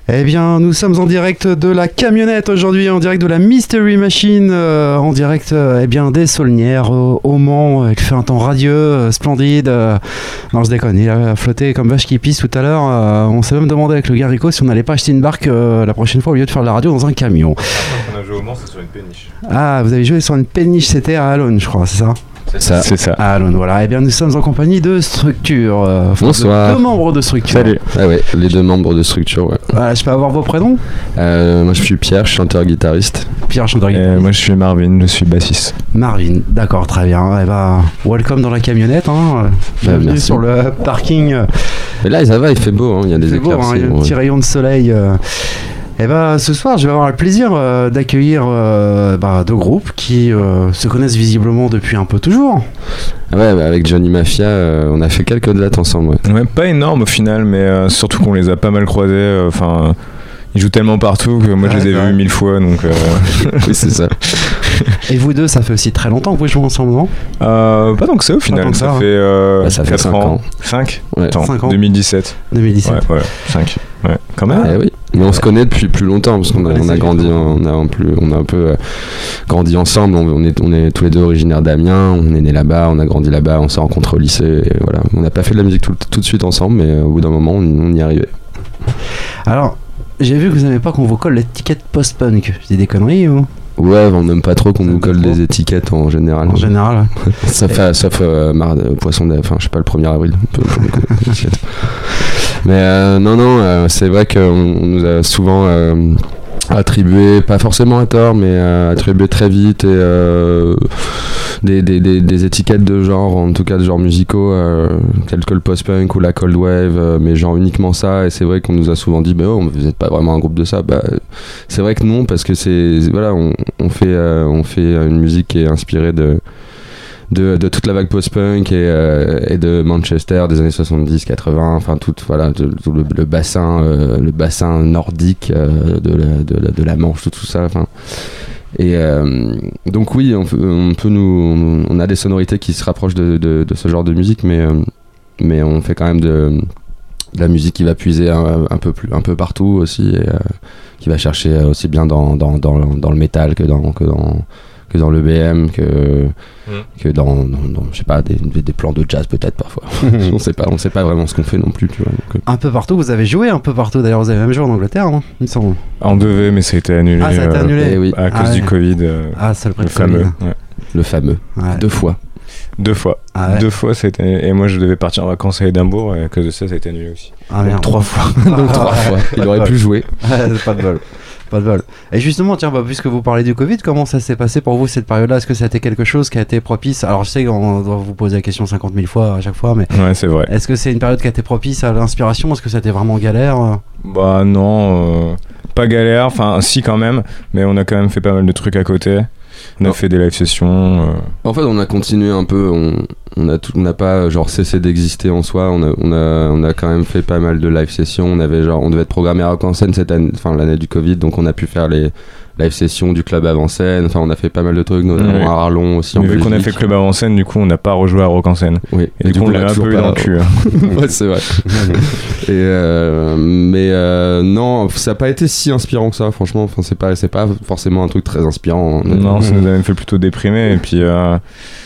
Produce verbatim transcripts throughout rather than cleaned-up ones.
Eh bien, nous sommes en direct de la camionnette aujourd'hui, en direct de la Mystery Machine, euh, en direct euh, eh bien, des Saulnières au, au Mans. Il fait un temps radieux, euh, splendide. Euh, non, je déconne, il a flotté comme vache qui pisse tout à l'heure. Euh, on s'est même demandé avec le gars Rico si on n'allait pas acheter une barque euh, la prochaine fois au lieu de faire de la radio dans un camion. On a joué au Mans, c'est sur une péniche. Ah, vous avez joué sur une péniche, c'était à Alone, je crois, c'est ça ? C'est ça. C'est ça. Ah, Alone, voilà. Eh bien, nous sommes en compagnie de Structure. Euh, Bonsoir. Deux membres de Structure. Salut. Ah ouais, les deux membres de Structure, ouais. Voilà, je peux avoir vos prénoms ? euh, Moi, je suis Pierre, chanteur-guitariste. Pierre, chanteur-guitariste. Et moi, je suis Marvin, je suis bassiste. Marvin, d'accord, très bien. Eh ben, welcome dans la camionnette. Hein. Bienvenue merci. sur le parking. Et là, ça va, il fait beau, hein. Il y a des C'est beau, éclaircies. hein, il y a un ouais. petit rayon de soleil. Euh. Et ben, ce soir, je vais avoir le plaisir euh, d'accueillir euh, bah, deux groupes qui euh, se connaissent visiblement depuis un peu toujours. Ouais, bah, avec Johnny Mafia, euh, on a fait quelques dates ensemble. Ouais. Ouais, pas énorme au final, mais euh, surtout qu'on les a pas mal croisés. Enfin, euh, ils jouent tellement partout que moi, Ah, je les ai vus mille fois, donc. Euh... Oui, c'est ça. Et vous deux, ça fait aussi très longtemps que vous jouez ensemble, non ? Euh, pas tant que ça au final, tant que ça, ça, hein. fait, euh, Bah, ça fait quatre cinq ans. ans. cinq Ouais. Attends, cinq ans. deux mille dix-sept. deux mille dix-sept. Ouais, ouais, cinq. Ouais, quand même. Eh oui. Mais on se connaît depuis plus longtemps parce qu'on a, Ouais, on a c'est grandi, longtemps. on a un peu, on a un peu euh, grandi ensemble. On, on est, on est tous les deux originaires d'Amiens. On est nés là-bas, on a grandi là-bas, on s'est rencontrés au lycée. Et voilà, on n'a pas fait de la musique tout, tout de suite ensemble, mais euh, au bout d'un moment, on, on y arrivait. Alors, j'ai vu que vous n'aimez pas qu'on vous colle l'étiquette post-punk. Je dis des conneries ou ? Ouais, on n'aime pas trop qu'on Ça nous me colle trop. des étiquettes en général. En général. Sauf, à, sauf euh, mar- euh, poisson d'avril, enfin je sais pas, le premier avril. On peut- on peut coller des étiquettes. Mais euh, non, non, euh, c'est vrai qu'on on nous a souvent euh, attribué, pas forcément à tort, mais euh, attribué très vite et, euh, des, des, des, des étiquettes de genre, en tout cas de genre musicaux, euh, tels que le post-punk ou la cold wave, euh, mais genre uniquement ça. Et c'est vrai qu'on nous a souvent dit, bah, oh, vous n'êtes pas vraiment un groupe de ça. Bah, c'est vrai que non, parce que c'est voilà, on, on fait euh, on fait une musique qui est inspirée de De, de toute la vague post-punk et, euh, et de Manchester des années soixante-dix quatre-vingts, enfin tout, voilà, de, tout le, le bassin euh, le bassin nordique euh, de, la, de, la, de la Manche, tout, tout ça, enfin. Et euh, donc oui, on, on peut nous on a des sonorités qui se rapprochent de, de, de ce genre de musique, mais, euh, mais on fait quand même de, de la musique qui va puiser un, un, peu, plus, un peu partout aussi, et euh, qui va chercher aussi bien dans, dans, dans, dans le métal que dans, que dans que dans l'E B M, que, mmh. que dans, dans, dans je sais pas, des, des, des plans de jazz peut-être parfois. on sait pas, on sait pas vraiment ce qu'on fait non plus, tu vois. Donc, un peu partout, vous avez joué un peu partout. D'ailleurs, vous avez même joué en Angleterre, non ? Il me semble. On devait, mais ça a été annulé. Ah, ça a été annulé. euh, oui. À cause ah, du ouais. Covid. Euh, ah, ça le, le fameux. Ouais. Le fameux. Ouais. Deux fois. Deux fois. Ah ouais. Deux fois, ça a été... Et moi, je devais partir en vacances à Édimbourg, et à cause de ça, ça a été annulé aussi. Ah merde. Trois fois. Donc trois fois. Il aurait pu jouer. Pas de bol. Pas de bol. Et justement, tiens, bah, puisque vous parlez du Covid, comment ça s'est passé pour vous cette période-là ? Est-ce que ça a été quelque chose qui a été propice ? Alors, je sais qu'on doit vous poser la question cinquante mille fois à chaque fois, mais Ouais, c'est vrai. est-ce que c'est une période qui a été propice à l'inspiration ? Est-ce que ça a été vraiment galère ? Bah non, euh, pas galère, enfin si quand même, mais on a quand même fait pas mal de trucs à côté. On a Non. fait des live sessions. Euh... En fait, on a continué un peu. On, on a tout, on n'a pas genre cessé d'exister en soi. On a, on a, on a quand même fait pas mal de live sessions. On avait genre, on devait être programmé à Rock en Scène cette année, enfin l'année du Covid, donc on a pu faire les live sessions du club avant scène. Enfin, on a fait pas mal de trucs, notamment Ouais. à Arlon aussi. Mais en vu qu'on a Belgique. fait club avant scène, du coup, on n'a pas rejoué à Rock en Scène. Oui. Et, du coup, on l'a un toujours peu eu pas- dans le cul. Ouais, c'est vrai. Et euh, mais euh, non, ça n'a pas été si inspirant que ça, franchement. Enfin, c'est pas, c'est pas forcément un truc très inspirant. Non, ça nous a même fait plutôt déprimer. Et puis, euh,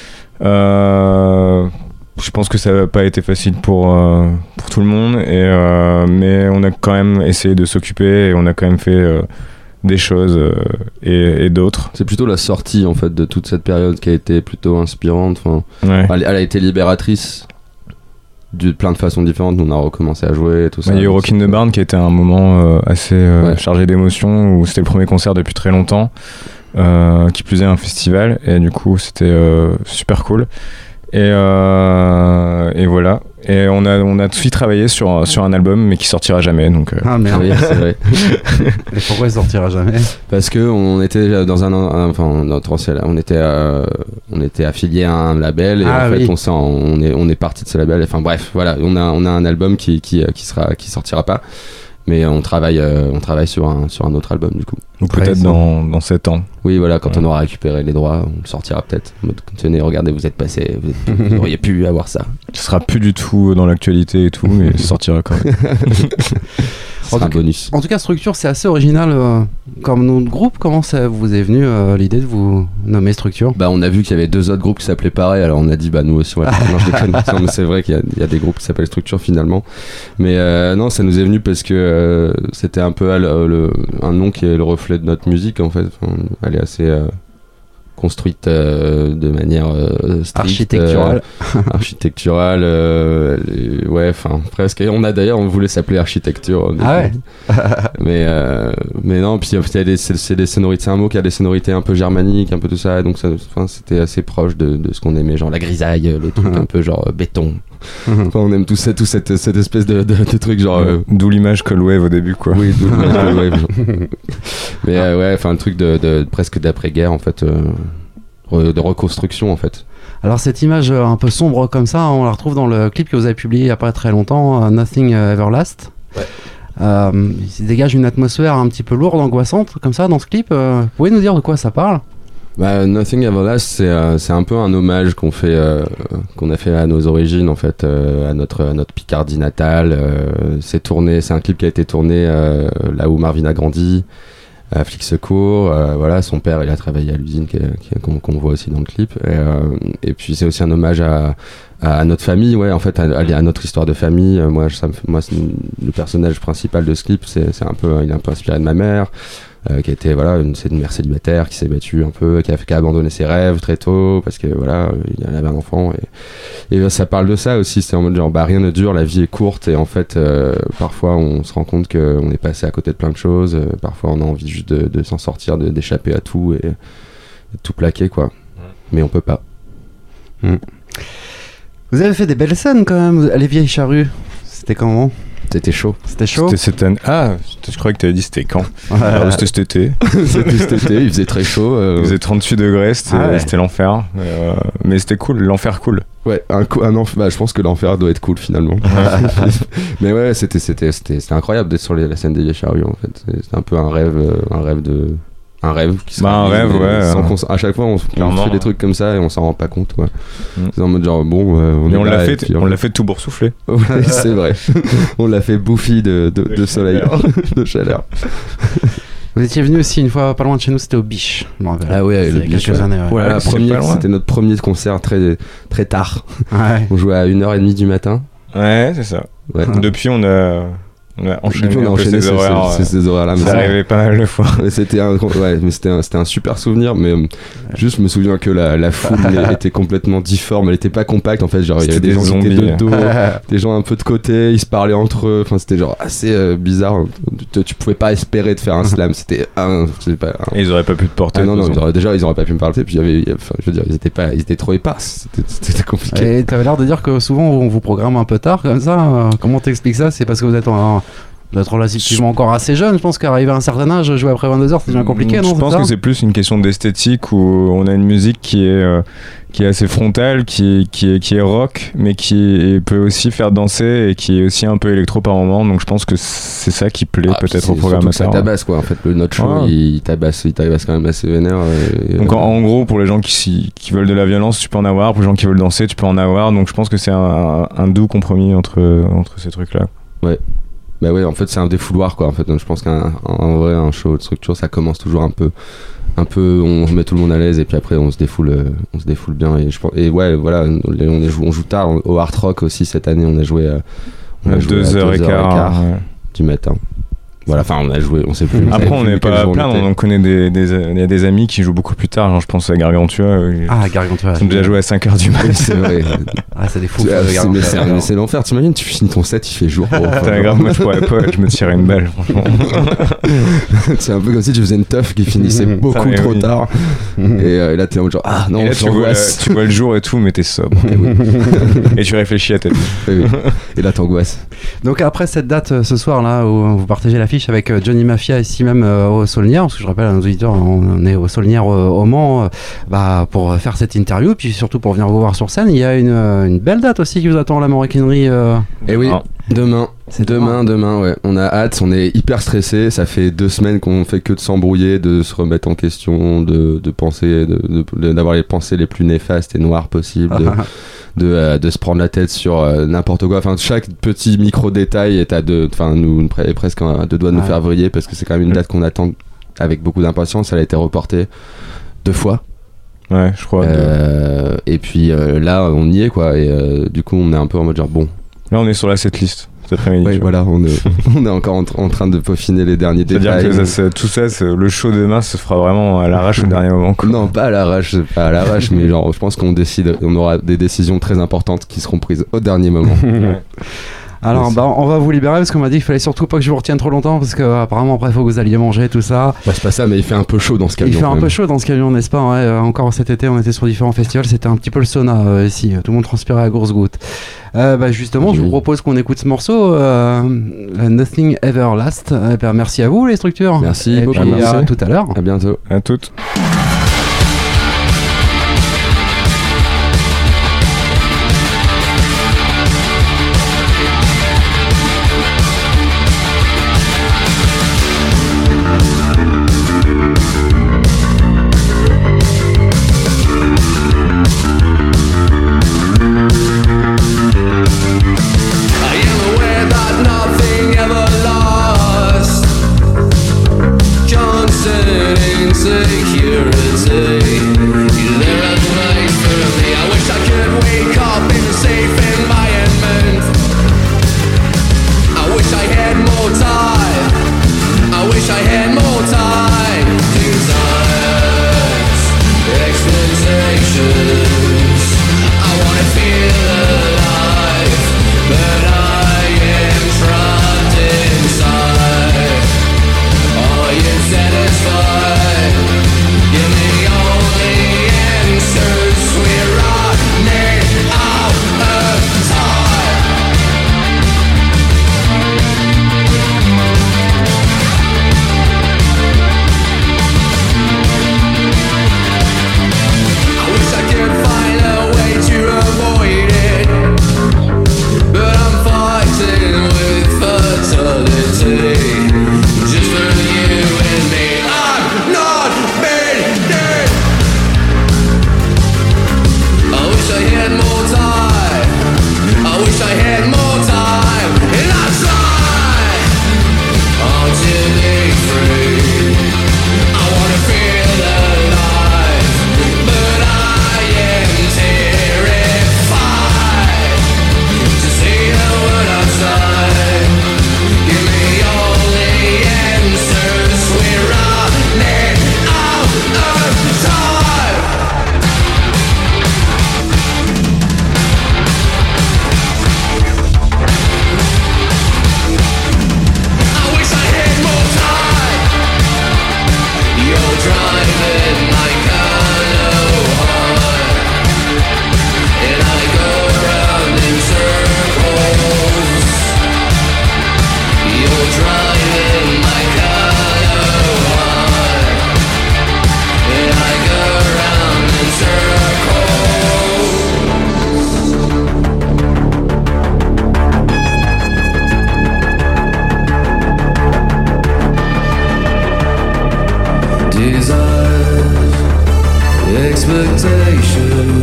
euh, je pense que ça n'a pas été facile pour, euh, pour tout le monde. Et, euh, mais on a quand même essayé de s'occuper et on a quand même fait euh, des choses euh, et, et d'autres. C'est plutôt la sortie en fait de toute cette période qui a été plutôt inspirante. Enfin, Ouais. elle, elle a été libératrice de plein de façons différentes. Nous, on a recommencé à jouer et tout ça. Il y a eu Rockin' the Barn qui était un moment euh, assez euh, Ouais. chargé d'émotions où c'était le premier concert depuis très longtemps, euh, qui plus est un festival, et du coup c'était euh, super cool. Et, euh, et voilà. Et on a, on a tout de suite travaillé sur, sur un album, mais qui sortira jamais. Donc, euh, Ah merde. Oui, c'est vrai. Et pourquoi il sortira jamais ? Parce que on était dans un, un- enfin notre ancien- on était euh, on était affilié à un label et Ah en fait oui. on s'en- on est on est parti de ce label. Enfin bref, voilà, on a on a un album qui qui qui sera qui sortira pas. Mais on travaille, euh, on travaille sur un, sur un autre album du coup. ou peut-être dans, dans sept ans. Oui, voilà, quand Ouais. on aura récupéré les droits, on le sortira peut-être. En mode, tenez, regardez, vous êtes passé, vous, êtes- vous auriez pu avoir ça. Ce sera plus du tout dans l'actualité et tout, mais ça sortira quand même. c'est un bonus. En tout cas, Structure, c'est assez original euh, comme nom de groupe. Comment ça vous est venu euh, l'idée de vous nommer Structure? Bah, on a vu qu'il y avait deux autres groupes qui s'appelaient pareil, alors on a dit bah nous aussi. Ouais, non, je déconne. Non, mais c'est vrai qu'il y a, il y a des groupes qui s'appellent Structure finalement. Mais euh, non, ça nous est venu parce que euh, c'était un peu le, le, un nom qui est le reflet de notre musique en fait. Enfin, elle est assez euh, construite euh, de manière euh, stricte, architecturale. Euh, architecturale, euh, et, ouais, enfin presque. Et on a d'ailleurs, on voulait s'appeler Architecture. Ah ouais. mais euh, mais non, puis il y a des, c'est, c'est des sonorités, c'est un mot qui a des sonorités un peu germaniques, un peu tout ça. Donc ça, enfin, c'était assez proche de, de ce qu'on aimait, genre la grisaille, les trucs un peu genre euh, béton. Enfin, on aime tout ça, tout cette, cette espèce de, de, de truc genre. Euh... D'où l'image Cold Wave au début, quoi. Oui, d'où l'image Cold Wave. Mais euh, ouais, enfin le truc de, de presque d'après-guerre en fait, euh, de reconstruction en fait. Alors cette image un peu sombre comme ça, on la retrouve dans le clip que vous avez publié il n'y a pas très longtemps, uh, Nothing Ever Last. Ouais. Euh, il dégage une atmosphère un petit peu lourde, angoissante comme ça dans ce clip. Euh, vous pouvez nous dire de quoi ça parle? Bah, Nothing Ever Last, c'est, euh, c'est un peu un hommage qu'on fait, euh, qu'on a fait à nos origines en fait, euh, à notre à notre Picardie natale. Euh, c'est tourné, c'est un clip qui a été tourné euh, là où Marvin a grandi, à Flic Secours. Euh, voilà, son père, il a travaillé à l'usine, qui est, qui est, qu'on, qu'on voit aussi dans le clip. Et, euh, et puis c'est aussi un hommage à, à notre famille, ouais, en fait, à, à notre histoire de famille. Euh, moi, ça me, moi, c'est, le personnage principal de ce clip, c'est, c'est un peu, il est un peu inspiré de ma mère. Euh, qui était voilà une, c'est une mère célibataire qui s'est battue un peu, qui a, qui a abandonné ses rêves très tôt parce que voilà il avait un enfant et, et ça parle de ça aussi, c'est en mode genre bah rien ne dure, la vie est courte et en fait euh, parfois on se rend compte qu'on est passé à côté de plein de choses, euh, parfois on a envie juste de, de s'en sortir, de, d'échapper à tout et, et de tout plaquer quoi, ouais. Mais on peut pas. Mmh. Vous avez fait des belles scènes quand même, les Vieilles Charrues, c'était comment? C'était chaud. C'était chaud. C'était cette année. Ah, je croyais que tu avais dit c'était quand. Ouais. Alors, c'était cet été. C'était cet été, il faisait très chaud. Euh... Il faisait trente-huit degrés, c'était, ah ouais. C'était l'enfer. Euh, mais c'était cool, l'enfer cool. Ouais, un, un enf... bah, je pense que l'enfer doit être cool finalement. Mais ouais, c'était, c'était, c'était, c'était incroyable d'être sur les, la scène des Vieilles Charrues en fait. C'était un peu un rêve, un rêve de. Un rêve qui bah, un rêve, ouais. Sans cons... À chaque fois, on, on fait des trucs comme ça et on s'en rend pas compte. Ouais. Mm. C'est en mode genre, bon, euh, on, on, l'a fait, puis, on l'a fait tout boursouflé. Ouais, c'est vrai. On l'a fait bouffi de, de, de, de soleil, de chaleur. Vous étiez venu aussi une fois pas loin de chez nous, c'était au Biche. Ah ouais, le Biche. Quelques années. Ouais. Ouais, la première, c'était notre premier concert très, très tard. Ouais. On jouait à une heure trente du matin. Ouais, c'est ça. Ouais. Depuis, on a. On a enchaîné, Depuis, on a enchaîné ces, horaires, ces, ces horaires-là. Ça arrivait pas mal de fois. Mais c'était un, ouais, mais c'était un, c'était un super souvenir. Mais ouais. Juste, je me souviens que la, la foule était complètement difforme. Elle était pas compacte en fait. Genre, il y avait des, des gens qui étaient de dos, des gens un peu de côté. Ils se parlaient entre eux. Enfin, c'était genre assez euh, bizarre. Tu, tu pouvais pas espérer de faire un slam. C'était un. Je sais pas. Un... Et ils auraient pas pu te porter. Ah, non, non. Ils auraient, déjà, ils auraient pas pu me parler. Puis il y avait. Enfin, je veux dire, ils étaient pas. Ils étaient trop épars. C'était, c'était compliqué. Et t'avais l'air de dire que souvent on vous programme un peu tard comme ça. Comment t'expliques ça? C'est parce que vous êtes en. Vous êtes relativement encore assez jeune, je pense qu'arriver à un certain âge, jouer après vingt-deux heures, c'est déjà compliqué, non? Je pense que c'est plus une question d'esthétique où on a une musique qui est, euh, qui est assez frontale, qui est, qui, est, qui est rock, mais qui peut aussi faire danser et qui est aussi un peu électro par moment. Donc je pense que c'est ça qui plaît ah, peut-être au programmateur. Ça tabasse quoi, en fait, le notre show, ouais. il, tabasse, il tabasse quand même assez vénère. Et, donc en, en gros, pour les gens qui, qui veulent de la violence, tu peux en avoir. Pour les gens qui veulent danser, tu peux en avoir. Donc je pense que c'est un, un doux compromis entre, entre ces trucs-là. Ouais. Bah ouais, en fait c'est un défouloir quoi. En fait, donc, je pense qu'un en vrai un show de structure ça commence toujours un peu, un peu, on met tout le monde à l'aise et puis après on se défoule, on se défoule bien et je pense et ouais voilà, on, est, on joue tard au Hard Rock aussi cette année. On a joué, on a joué deux heures et quart ouais. du matin. Voilà, enfin on a joué, on sait plus. Après on n'est pas plein, on connaît des, des, il y a des amis qui jouent beaucoup plus tard, genre je pense à Gargantua. Ah Gargantua. Ils ont déjà joué à cinq heures du matin. C'est vrai. Ah c'est des fous. Ah, c'est, mais, c'est, mais c'est l'enfer, t'imagines, tu finis ton set, il fait jour. Oh, t'as grave, moi je pourrais pas, je me tirais une balle franchement. C'est un peu comme si tu faisais une teuf qui finissait beaucoup ça, trop oui. tard. Et, euh, et là t'es en mode genre ah non, et là, tu, vois, tu vois le jour et tout, mais t'es sobre. Et, oui. Et tu réfléchis à ta vie. Et, oui. Et là t'angoisses. Donc après cette date ce soir là où vous partagez l'affiche avec Johnny Mafia ici même euh, au Saulnières, parce que je rappelle à nos auditeurs, on est au Saulnières euh, au Mans euh, bah, pour faire cette interview, puis surtout pour venir vous voir sur scène. Il y a une, une belle date aussi qui vous attend, la Maroquinerie. Euh... Et oui, ah. demain. C'est demain, demain, demain, ouais. On a hâte, on est hyper stressé. Ça fait deux semaines qu'on fait que de s'embrouiller, de se remettre en question, de, de penser, de, de, d'avoir les pensées les plus néfastes et noires possibles, de, de, euh, de se prendre la tête sur euh, n'importe quoi. Enfin, chaque petit micro détail est à deux, enfin, nous est presque à deux doigts de nous Ouais. faire vriller parce que c'est quand même une date qu'on attend avec beaucoup d'impatience. Elle a été reportée deux fois. Ouais, je crois. Euh, et puis euh, là, on y est quoi. Et euh, du coup, on est un peu en mode genre bon. Là, on est sur la setlist cet après-midi. Ouais, tu vois. voilà, on est, on est encore en, tra- en train de peaufiner les derniers C'est-à-dire détails. que ça, c'est- tout ça, c'est- le show demain se fera vraiment à l'arrache au dernier moment. Quoi. Non, pas à l'arrache, pas à l'arrache, mais genre, je pense qu'on décide, on aura des décisions très importantes qui seront prises au dernier moment. Ouais. Alors, bah, on va vous libérer parce qu'on m'a dit qu'il fallait surtout pas que je vous retienne trop longtemps parce que euh, apparemment après il faut que vous alliez manger tout ça. Bah, c'est pas ça, mais il fait un peu chaud dans ce camion. Il fait quand un même. peu chaud dans ce camion, n'est-ce pas? Ouais, euh, encore cet été, on était sur différents festivals, c'était un petit peu le sauna euh, ici. Tout le monde transpirait à grosses gouttes. Euh, bah, justement, je vous Oui. propose qu'on écoute ce morceau, euh, Nothing Ever Last. Eh ben, merci à vous les structures. Merci Et beaucoup. puis à Merci. tout à l'heure. À bientôt. À toutes. I am aware that nothing ever lost. Constant insecurity. Is there a place for me? I wish I could wake up in a safe environment. I wish I had more time. I wish I had more time. Desires, expectations. I wanna feel alive, but I am trapped inside. Are you satisfied? Give me all the answers. We're running out of time. I wish I could find a way to avoid it, but I'm fighting with fertility. Just for you and me, I'm not dead. I wish I had more time. I wish I had more time, and I try hard to be free. I wanna feel alive, but I am terrified to see the world outside. Give me all the answers. We're running out of time. I wish I had more time. You're driving my car hard, and I go round in circles. You're driving my car hard, and I go round in circles. Desires, expectations.